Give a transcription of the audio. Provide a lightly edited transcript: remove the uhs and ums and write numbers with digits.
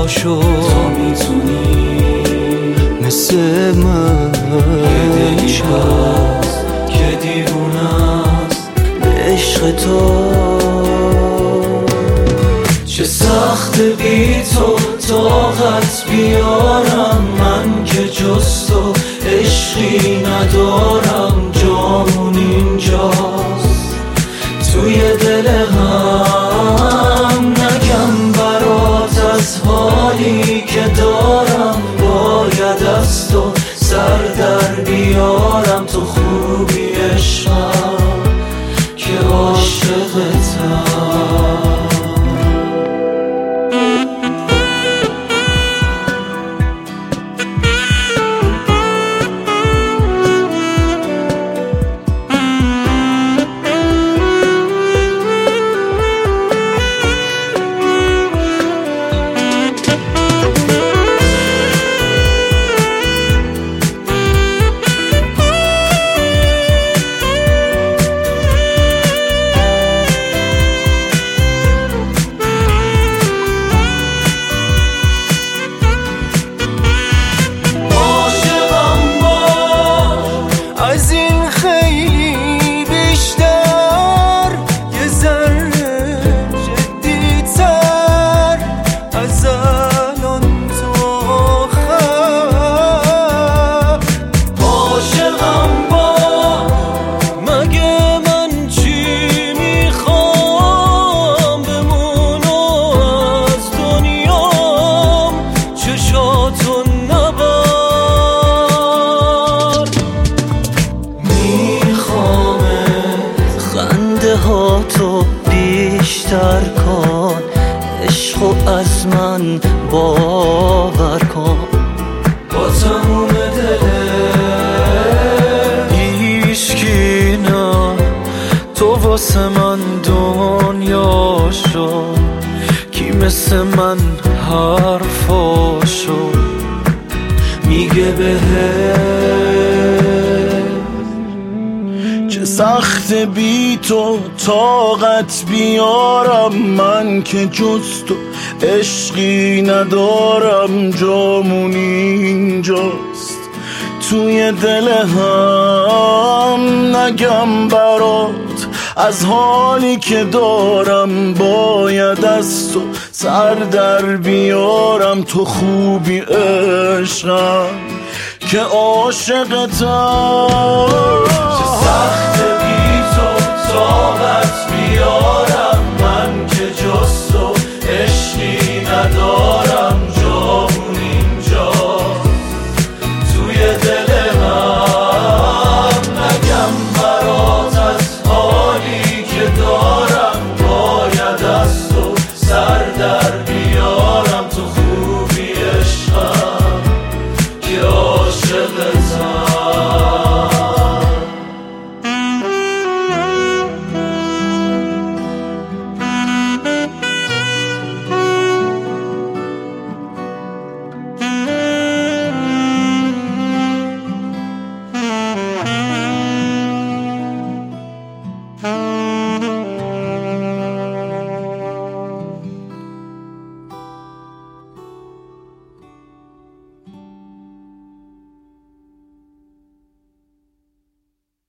پاشو تا میتونی مثل من یه دلی هست که دیوونه است به عشق تو. چه سخت بی تو طاقت بیارم من که جز تو عشقی ندارم. جامون اینجاست توی دل هم، نگم برات از حالی که دارم. باید از تو سر در بیارم. تو خوبی عشقم که عاشقتم. از این خیلی بیشتر، یه ذره جدی‌تر از الان تا آخر. عاشقم باش، مگه من چی میخوام؟ بمونو از دنیام چشاتو ها تو بیشتر کن. عشقو از من باور کن. با تموم دلت هیچکی نه، تو واسه من دنیا شد. کی مثل من حرفاشو میگه بهت. چه سخت بی تو طاقت بیارم من که جز تو عشقی ندارم. جامون اینجاست توی دل هم، نگم برات از حالی که دارم. باید از تو سر در بیارم. تو خوبی عشقم که عاشقتم. چه سخت بی تو طاقت بیارم